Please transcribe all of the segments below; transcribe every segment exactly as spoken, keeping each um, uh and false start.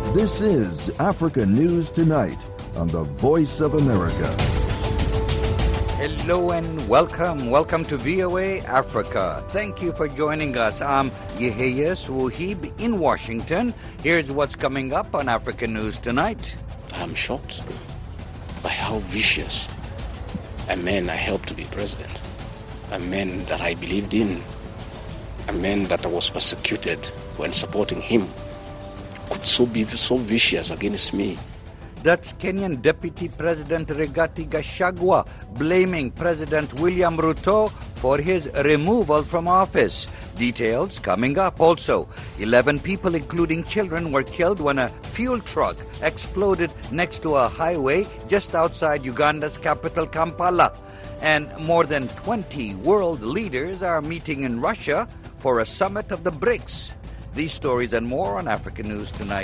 This is Africa News Tonight on the Voice of America. Hello and welcome. Welcome to V O A Africa. Thank you for joining us. I'm Yehia Swahib in Washington. Here's what's coming up on Africa News Tonight. I'm shocked by how vicious a man I helped to be president, a man that I believed in, a man that I was persecuted when supporting him, could so be so vicious against me. That's Kenyan Deputy President Rigathi Gachagua blaming President William Ruto for his removal from office. Details coming up. Also, eleven people, including children, were killed when a fuel truck exploded next to a highway just outside Uganda's capital, Kampala. And more than twenty world leaders are meeting in Russia for a summit of the BRICS. These stories and more on African News Tonight.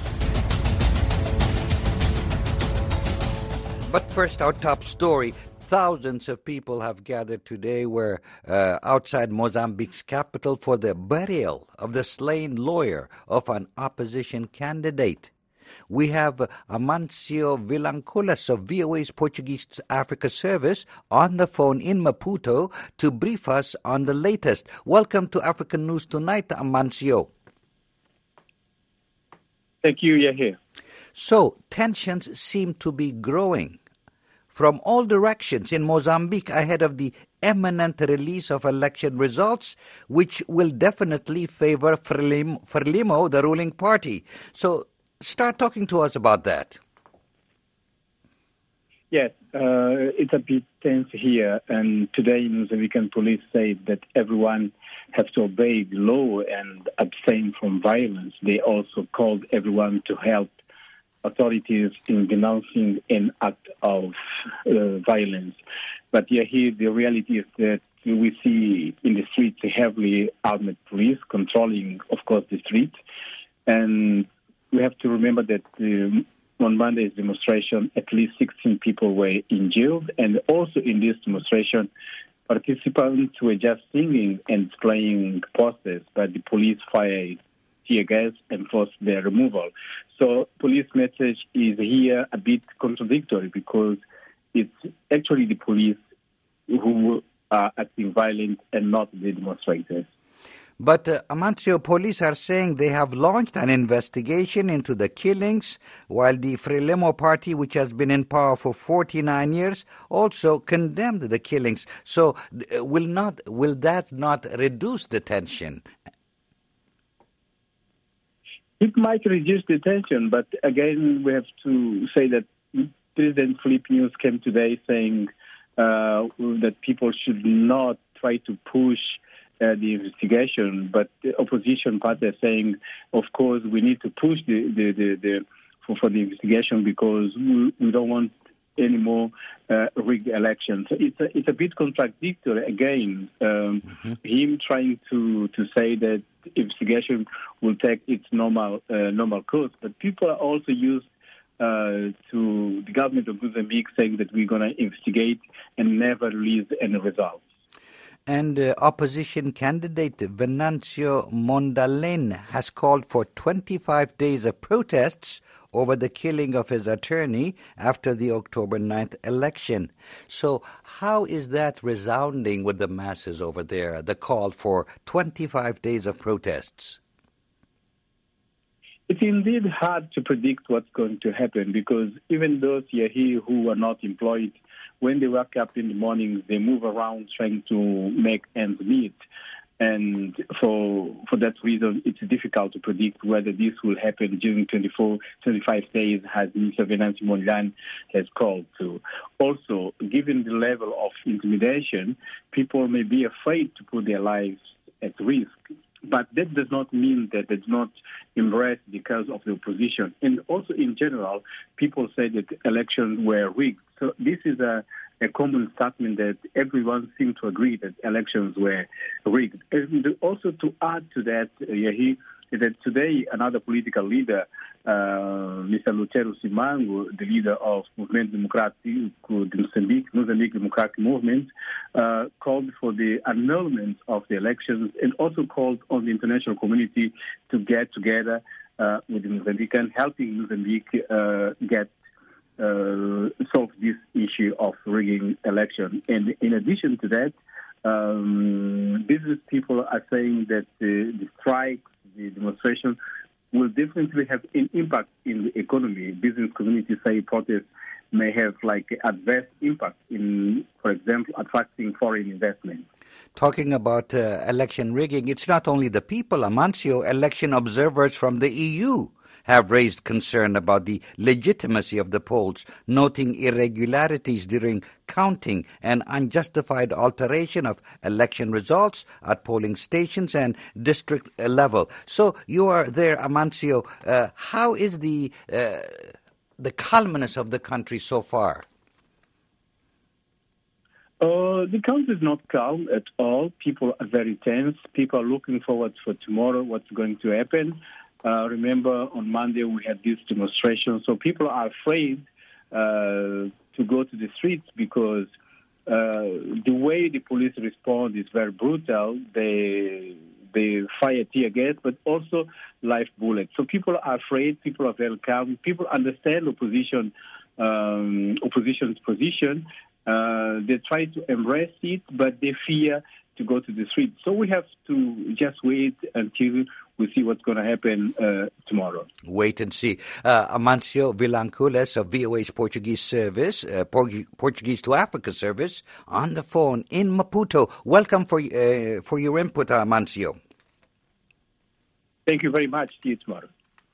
But first, our top story. Thousands of people have gathered today where, uh, outside Mozambique's capital for the burial of the slain lawyer of an opposition candidate. We have uh, Amancio Vilanculas of V O A's Portuguese Africa service on the phone in Maputo to brief us on the latest. Welcome to African News Tonight, Amancio. Thank you, Yahya. So, tensions seem to be growing from all directions in Mozambique ahead of the imminent release of election results, which will definitely favor Frelimo, Frelimo, the ruling party. So, start talking to us about that. Yes, uh, it's a bit tense here, and today Mozambican police say that everyone has to obey the law and abstain from violence. They also called everyone to help authorities in denouncing an act of uh, violence. But yeah, here the reality is that we see in the streets a heavily armed police controlling, of course, the streets. And we have to remember that um, on Monday's demonstration, at least sixteen people were injured. And also in this demonstration, participants were just singing and displaying posters, but the police fired tear gas and forced their removal. So police message is here a bit contradictory because it's actually the police who are acting violent and not the demonstrators. But uh, Amancio, police are saying they have launched an investigation into the killings, while the Frelimo party, which has been in power for forty-nine years, also condemned the killings. So uh, will not will that not reduce the tension? It might reduce the tension, but again, we have to say that President Filipe News came today saying uh, that people should not try to push Uh, the investigation, but the opposition party are saying, of course, we need to push the, the, the, the for, for the investigation because we, we don't want any more uh, rigged elections. So it's a, it's a bit contradictory again. Um, mm-hmm. Him trying to, to say that investigation will take its normal uh, normal course, but people are also used uh, to the government of Mozambique saying that we're going to investigate and never release any results. And uh, opposition candidate Venancio Mondlane has called for twenty-five days of protests over the killing of his attorney after the October ninth election. So how is that resounding with the masses over there, the call for twenty-five days of protests? It's indeed hard to predict what's going to happen because even those here who are not employed, when they wake up in the morning, they move around trying to make ends meet. And for for that reason, it's difficult to predict whether this will happen during twenty-four, twenty-five days, as Mister Venancio Mondlane has called to. Also, given the level of intimidation, people may be afraid to put their lives at risk. But that does not mean that they do not embrace the cause of the opposition. And also, in general, people say that elections were rigged. So this is a, a common statement that everyone seems to agree that elections were rigged. And also, to add to that, uh, Yahi, is that today another political leader, uh, Mister Lutero Simango, the leader of Movimento Democrático de Moçambique, Mozambique Democratic Movement, uh, called for the annulment of the elections and also called on the international community to get together uh, with the Mozambican, helping Mozambique uh, get uh, solve this issue of rigging election. And in addition to that, um, business people are saying that the, the strikes, the demonstration will definitely have an impact in the economy. Business communities say protests may have like adverse impact in, for example, attracting foreign investment. Talking about uh, election rigging, it's not only the people, Amancio. Election observers from the E U have raised concern about the legitimacy of the polls, noting irregularities during counting and unjustified alteration of election results at polling stations and district level. So you are there, Amancio. Uh, how is the uh, the calmness of the country so far? Uh, the country is not calm at all. People are very tense. People are looking forward for tomorrow, what's going to happen. Uh, remember, on Monday we had this demonstration, so people are afraid uh, to go to the streets because uh, the way the police respond is very brutal. They they fire tear gas, but also live bullets. So people are afraid. People are very calm. People understand opposition um, opposition's position. Uh, they try to embrace it, but they fear to go to the streets. So we have to just wait until we see what's going to happen uh, tomorrow. Wait and see. Uh, Amancio Vilanculas of V O A's Portuguese service, uh, Portuguese to Africa service, on the phone in Maputo. Welcome for uh, for your input, Amancio. Thank you very much. See you tomorrow.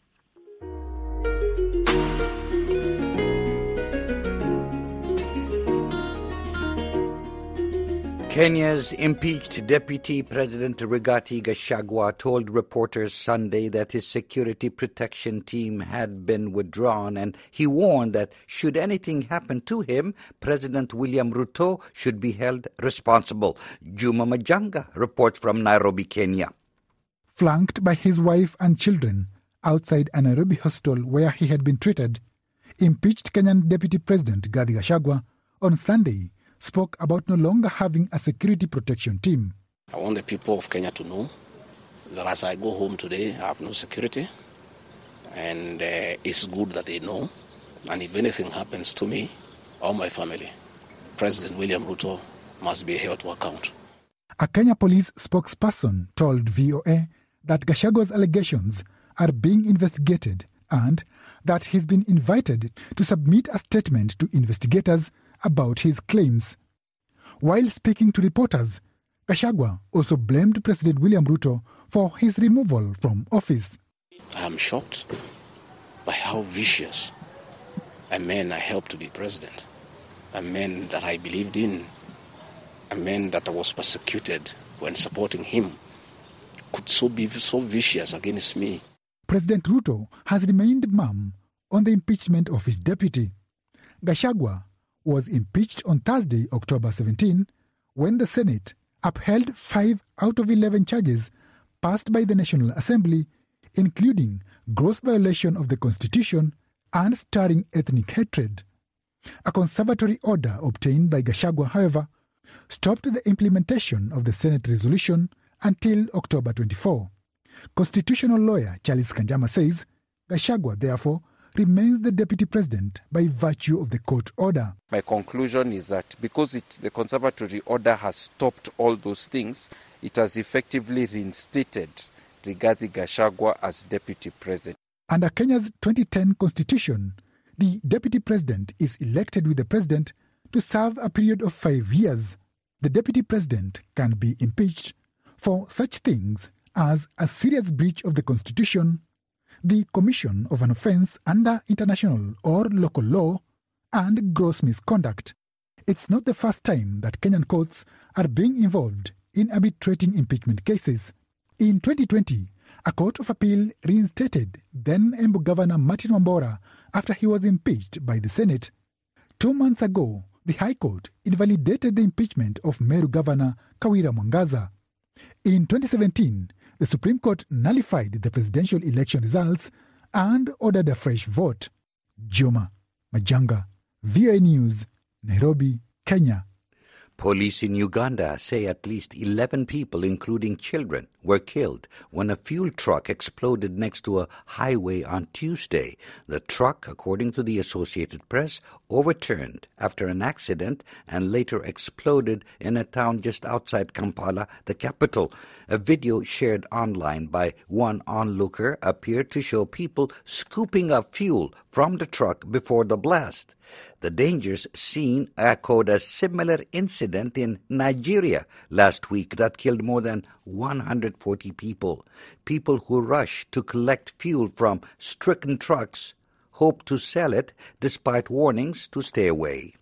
Kenya's impeached Deputy President Rigathi Gachagua told reporters Sunday that his security protection team had been withdrawn, and he warned that should anything happen to him, President William Ruto should be held responsible. Juma Majanga reports from Nairobi, Kenya. Flanked by his wife and children outside a Nairobi hostel where he had been treated, impeached Kenyan Deputy President Rigathi Gachagua on Sunday spoke about no longer having a security protection team. I want the people of Kenya to know that as I go home today, I have no security, and uh, it's good that they know. And if anything happens to me or my family, President William Ruto must be held to account. A Kenya police spokesperson told V O A that Gachagua's allegations are being investigated and that he's been invited to submit a statement to investigators about his claims. While speaking to reporters, Gachagua also blamed President William Ruto for his removal from office. I am shocked by how vicious a man I helped to be president, a man that I believed in, a man that was persecuted when supporting him, could so be so vicious against me. President Ruto has remained mum on the impeachment of his deputy. Gachagua was impeached on Thursday, October seventeenth, when the Senate upheld five out of eleven charges passed by the National Assembly, including gross violation of the Constitution and stirring ethnic hatred. A conservatory order obtained by Gachagua, however, stopped the implementation of the Senate resolution until October twenty-fourth. Constitutional lawyer Charles Kanjama says Gachagua, therefore, remains the deputy president by virtue of the court order. My conclusion is that because it, the conservatory order has stopped all those things, it has effectively reinstated Rigathi Gachagua as deputy president. Under Kenya's twenty ten constitution, the deputy president is elected with the president to serve a period of five years. The deputy president can be impeached for such things as a serious breach of the constitution, the commission of an offence under international or local law, and gross misconduct. It's not the first time that Kenyan courts are being involved in arbitrating impeachment cases. In twenty twenty, a court of appeal reinstated then Embu Governor Martin Wambora after he was impeached by the Senate. Two months ago, the High Court invalidated the impeachment of Meru Governor Kawira Mwangaza. In twenty seventeen, the Supreme Court nullified the presidential election results and ordered a fresh vote. Juma Majanga, V O A News, Nairobi, Kenya. Police in Uganda say at least eleven people, including children, were killed when a fuel truck exploded next to a highway on Tuesday. The truck, according to the Associated Press, overturned after an accident and later exploded in a town just outside Kampala, the capital. A video shared online by one onlooker appeared to show people scooping up fuel from the truck before the blast. The dangers seen echoed a similar incident in Nigeria last week that killed more than one hundred forty people. People who rushed to collect fuel from stricken trucks hope to sell it despite warnings to stay away.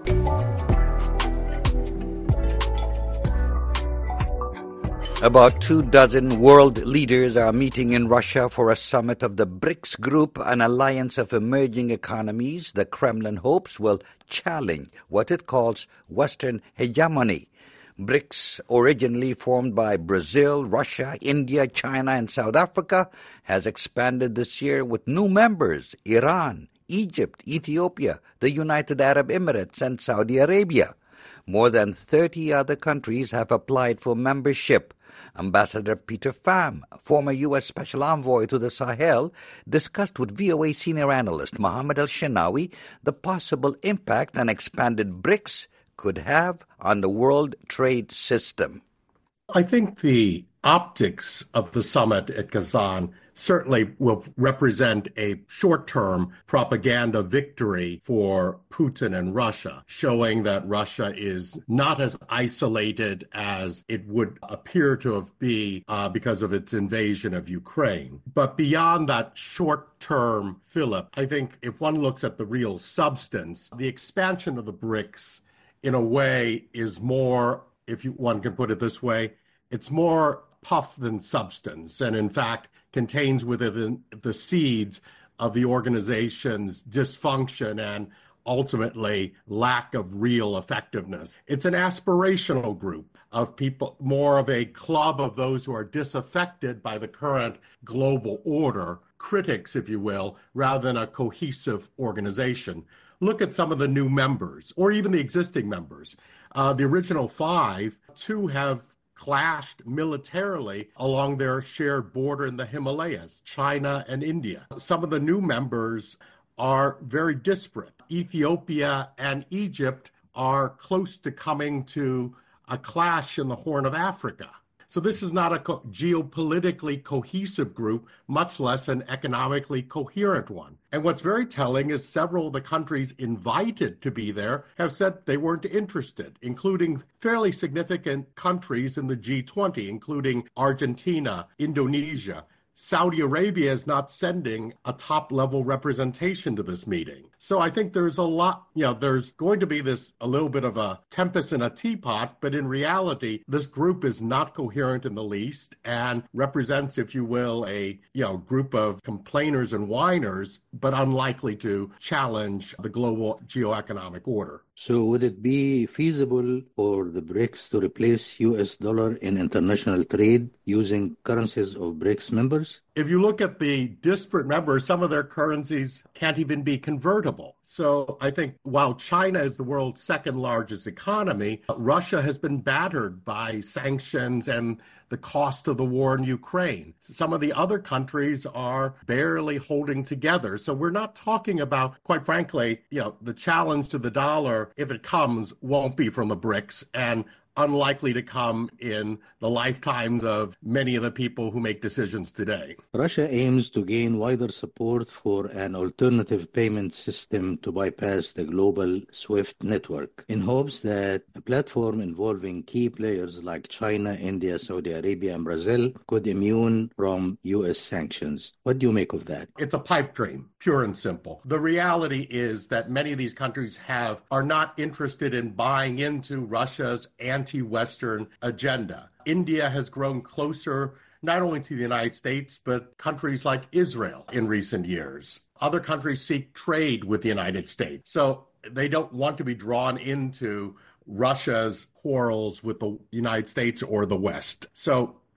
About two dozen world leaders are meeting in Russia for a summit of the BRICS Group, an alliance of emerging economies the Kremlin hopes will challenge what it calls Western hegemony. BRICS, originally formed by Brazil, Russia, India, China, and South Africa, has expanded this year with new members: Iran, Egypt, Ethiopia, the United Arab Emirates, and Saudi Arabia. More than thirty other countries have applied for membership. Ambassador Peter Pham, former U S Special Envoy to the Sahel, discussed with V O A senior analyst Mohammed El-Shenawi the possible impact an expanded BRICS could have on the world trade system. I think the optics of the summit at Kazan certainly will represent a short-term propaganda victory for Putin and Russia, showing that Russia is not as isolated as it would appear to have been uh, because of its invasion of Ukraine. But beyond that short-term fillip, I think if one looks at the real substance, the expansion of the BRICS in a way is more, if you, one can put it this way, it's more puff than substance, and in fact contains within the seeds of the organization's dysfunction and ultimately lack of real effectiveness. It's an aspirational group of people, more of a club of those who are disaffected by the current global order, critics, if you will, rather than a cohesive organization. Look at some of the new members, or even the existing members. Uh, the original five, two have clashed militarily along their shared border in the Himalayas, China and India. Some of the new members are very disparate. Ethiopia and Egypt are close to coming to a clash in the Horn of Africa. So this is not a co- geopolitically cohesive group, much less an economically coherent one. And what's very telling is several of the countries invited to be there have said they weren't interested, including fairly significant countries in the G twenty, including Argentina, Indonesia. Saudi Arabia is not sending a top-level representation to this meeting. So I think there's a lot, you know, there's going to be this a little bit of a tempest in a teapot, but in reality, this group is not coherent in the least and represents, if you will, a, you know, group of complainers and whiners, but unlikely to challenge the global geoeconomic order. So would it be feasible for the BRICS to replace U S dollar in international trade using currencies of BRICS members? If you look at the disparate members, some of their currencies can't even be convertible. So I think while China is the world's second largest economy, Russia has been battered by sanctions and the cost of the war in Ukraine. Some of the other countries are barely holding together. So we're not talking about, quite frankly, you know, the challenge to the dollar, if it comes, won't be from the BRICS and unlikely to come in the lifetimes of many of the people who make decisions today. Russia aims to gain wider support for an alternative payment system to bypass the global SWIFT network, in hopes that a platform involving key players like China, India, Saudi Arabia, and Brazil could immune from U S sanctions. What do you make of that? It's a pipe dream, pure and simple. The reality is that many of these countries have are not interested in buying into Russia's anti-Western agenda. India has grown closer not only to the United States, but countries like Israel in recent years. Other countries seek trade with the United States. So they don't want to be drawn into Russia's quarrels with the United States or the West. So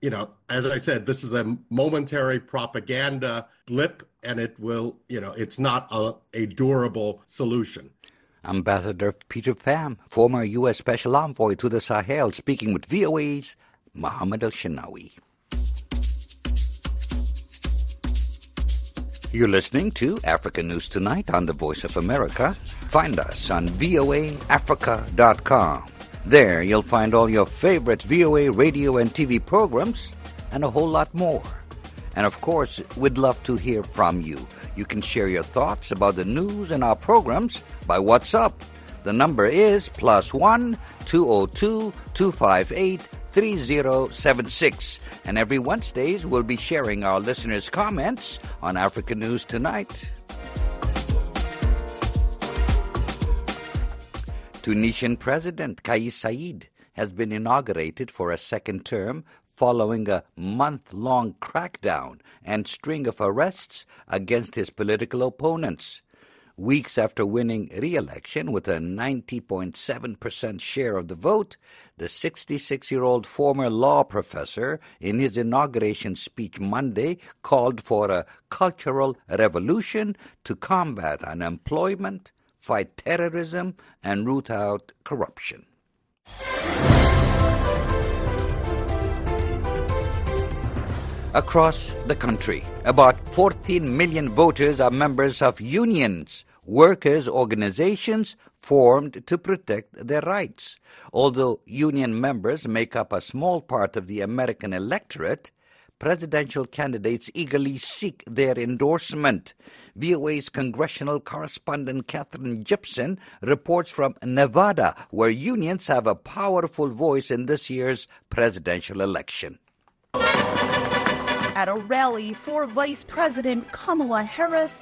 you know, as I said, this is a momentary propaganda blip, and it will, you know, it's not a, a durable solution. Ambassador Peter Pham, former U S Special Envoy to the Sahel, speaking with V O A's Mohammed El-Shenawi. You're listening to Africa News Tonight on the Voice of America. Find us on V O A Africa dot com. There you'll find all your favorite V O A radio and T V programs and a whole lot more. And of course, we'd love to hear from you. You can share your thoughts about the news and our programs by WhatsApp. The number is plus one two oh two two five eight three oh seven six. And every Wednesdays we'll be sharing our listeners' comments on African News Tonight. Tunisian President Kais Saied has been inaugurated for a second term following a month-long crackdown and string of arrests against his political opponents. Weeks after winning re-election with a ninety point seven percent share of the vote, the sixty-six-year-old former law professor, in his inauguration speech Monday, called for a cultural revolution to combat unemployment, fight terrorism, and root out corruption. Across the country, about fourteen million voters are members of unions, workers' organizations formed to protect their rights. Although union members make up a small part of the American electorate, presidential candidates eagerly seek their endorsement. V O A's congressional correspondent Catherine Gibson reports from Nevada, where unions have a powerful voice in this year's presidential election. At a rally for Vice President Kamala Harris,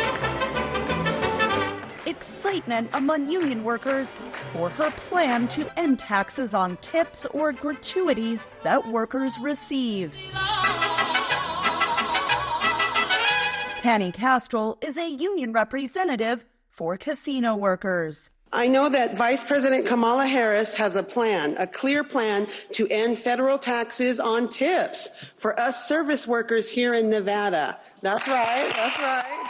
excitement among union workers for her plan to end taxes on tips or gratuities that workers receive. Penny Castrol is a union representative for casino workers. I know that Vice President Kamala Harris has a plan, a clear plan to end federal taxes on tips for us service workers here in Nevada. That's right, that's right.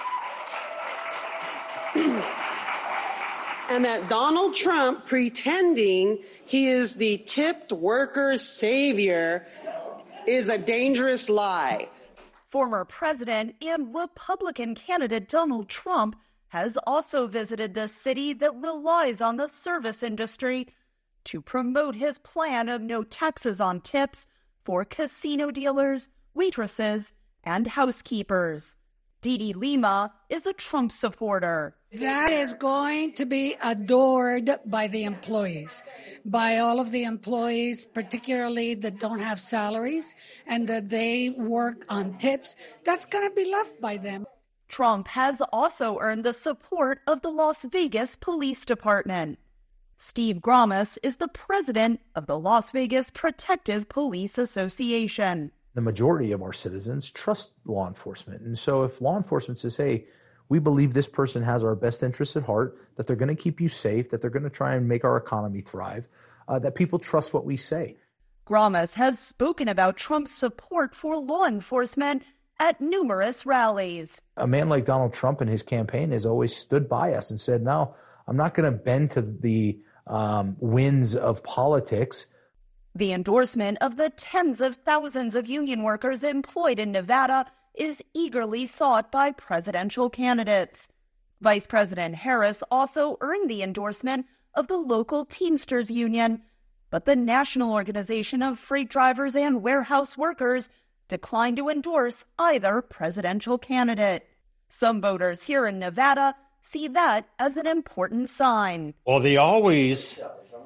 And that Donald Trump pretending he is the tipped workers' savior is a dangerous lie. Former President and Republican candidate Donald Trump has also visited the city that relies on the service industry to promote his plan of no taxes on tips for casino dealers, waitresses, and housekeepers. Didi Lima is a Trump supporter. That is going to be adored by the employees, by all of the employees, particularly that don't have salaries and that they work on tips. That's going to be loved by them. Trump has also earned the support of the Las Vegas Police Department. Steve Gromas is the president of the Las Vegas Protective Police Association. The majority of our citizens trust law enforcement. And so if law enforcement says, hey, we believe this person has our best interests at heart, that they're going to keep you safe, that they're going to try and make our economy thrive, uh, that people trust what we say. Gromas has spoken about Trump's support for law enforcement at numerous rallies. A man like Donald Trump and his campaign has always stood by us and said, no, I'm not going to bend to the um, winds of politics. The endorsement of the tens of thousands of union workers employed in Nevada is eagerly sought by presidential candidates. Vice President Harris also earned the endorsement of the local Teamsters Union, but the National Organization of Freight Drivers and Warehouse Workers declined to endorse either presidential candidate. Some voters here in Nevada see that as an important sign. Well, they always,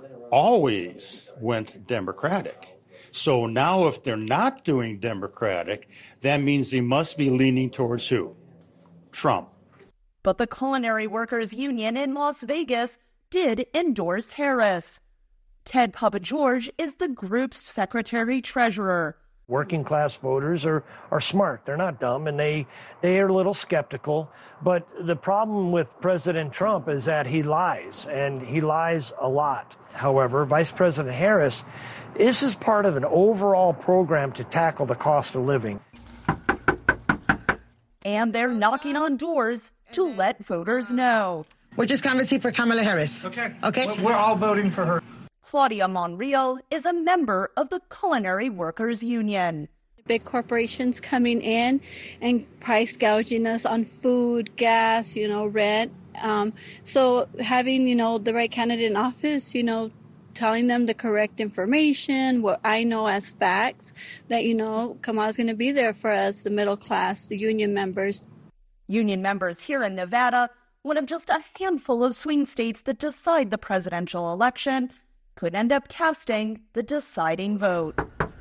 always went Democratic. So now if they're not doing Democratic, that means they must be leaning towards who? Trump. But the Culinary Workers Union in Las Vegas did endorse Harris. Ted Papageorge is the group's secretary-treasurer. Working class voters are, are smart. They're not dumb, and they, they are a little skeptical. But the problem with President Trump is that he lies, and he lies a lot. However, Vice President Harris, this is part of an overall program to tackle the cost of living. And they're knocking on doors to let voters know. We're just canvassing for Kamala Harris. Okay. Okay. We're all voting for her. Claudia Monreal is a member of the Culinary Workers Union. Big corporations coming in and price gouging us on food, gas, you know, rent. Um, so having, you know, the right candidate in office, you know, telling them the correct information, what I know as facts, that, you know, Kamala's going to be there for us, the middle class, the union members. Union members here in Nevada, one of just a handful of swing states that decide the presidential election, could end up casting the deciding vote.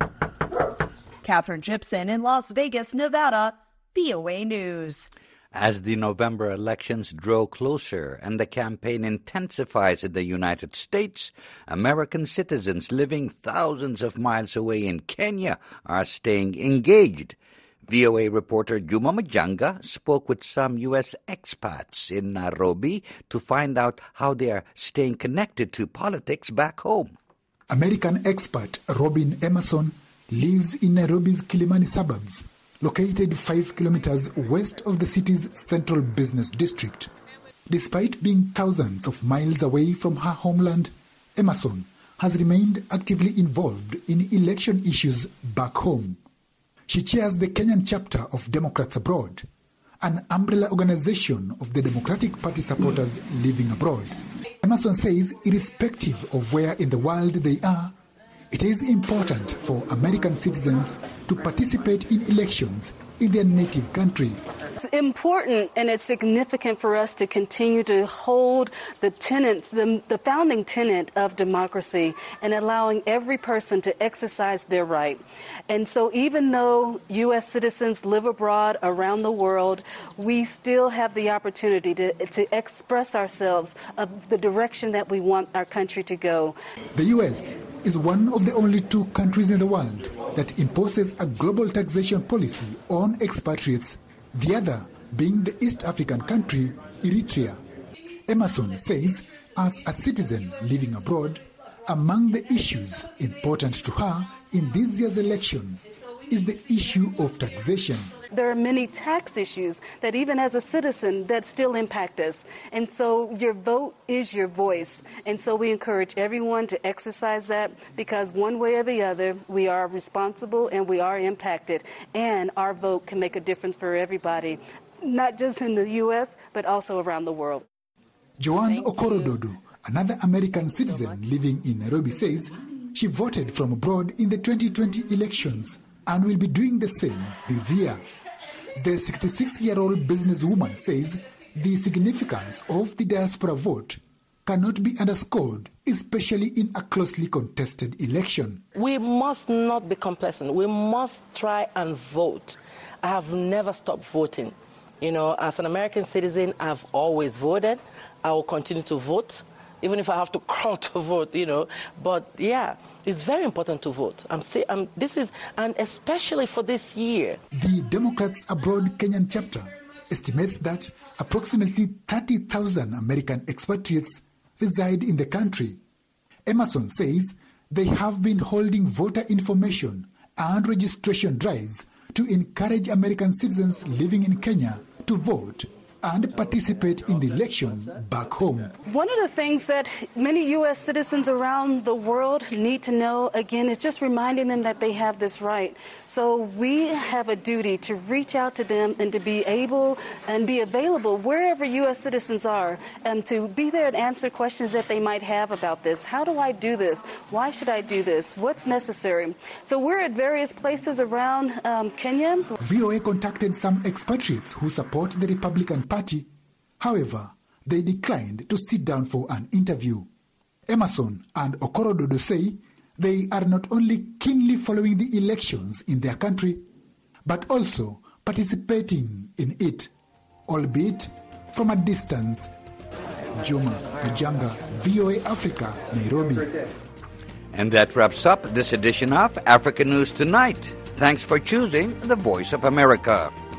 Catherine Gibson in Las Vegas, Nevada, V O A News. As the November elections draw closer and the campaign intensifies in the United States, American citizens living thousands of miles away in Kenya are staying engaged. V O A reporter Juma Majanga spoke with some U S expats in Nairobi to find out how they are staying connected to politics back home. American expat Robin Emerson lives in Nairobi's Kilimani suburbs, located five kilometers west of the city's central business district. Despite being thousands of miles away from her homeland, Emerson has remained actively involved in election issues back home. She chairs the Kenyan chapter of Democrats Abroad, an umbrella organization of the Democratic Party supporters living abroad. Emerson says, irrespective of where in the world they are, it is important for American citizens to participate in elections in their native country. It's important and it's significant for us to continue to hold the tenets, the, the founding tenet of democracy and allowing every person to exercise their right. And so even though U S citizens live abroad around the world, we still have the opportunity to, to express ourselves of the direction that we want our country to go. The U S is one of the only two countries in the world that imposes a global taxation policy on expatriates, the other being the East African country, Eritrea. Emerson says, as a citizen living abroad, among the issues important to her in this year's election is the issue of taxation. There are many tax issues that even as a citizen that still impact us. And so your vote is your voice. And so we encourage everyone to exercise that because one way or the other, we are responsible and we are impacted. And our vote can make a difference for everybody, not just in the U S, but also around the world. Joanne Okorododo, another American citizen living in Nairobi, says she voted from abroad in the twenty twenty elections and will be doing the same this year. The sixty-six-year-old businesswoman says the significance of the diaspora vote cannot be underscored, especially in a closely contested election. We must not be complacent. We must try and vote. I have never stopped voting. You know, as an American citizen, I've always voted. I will continue to vote, even if I have to crawl to vote, you know. But, yeah, it's very important to vote. I'm, say, I'm This is, and especially for this year. The Democrats Abroad Kenyan chapter estimates that approximately thirty thousand American expatriates reside in the country. Emerson says they have been holding voter information and registration drives to encourage American citizens living in Kenya to vote and participate in the election back home. One of the things that many U S citizens around the world need to know, again, is just reminding them that they have this right. So we have a duty to reach out to them and to be able and be available wherever U S citizens are and to be there and answer questions that they might have about this. How do I do this? Why should I do this? What's necessary? So we're at various places around um, Kenya. V O A contacted some expatriates who support the Republican Party. However, they declined to sit down for an interview. Emerson and Okorododo say they are not only keenly following the elections in their country, but also participating in it, albeit from a distance. Juma Majanga, V O A Africa, Nairobi. And that wraps up this edition of Africa News Tonight. Thanks for choosing the Voice of America.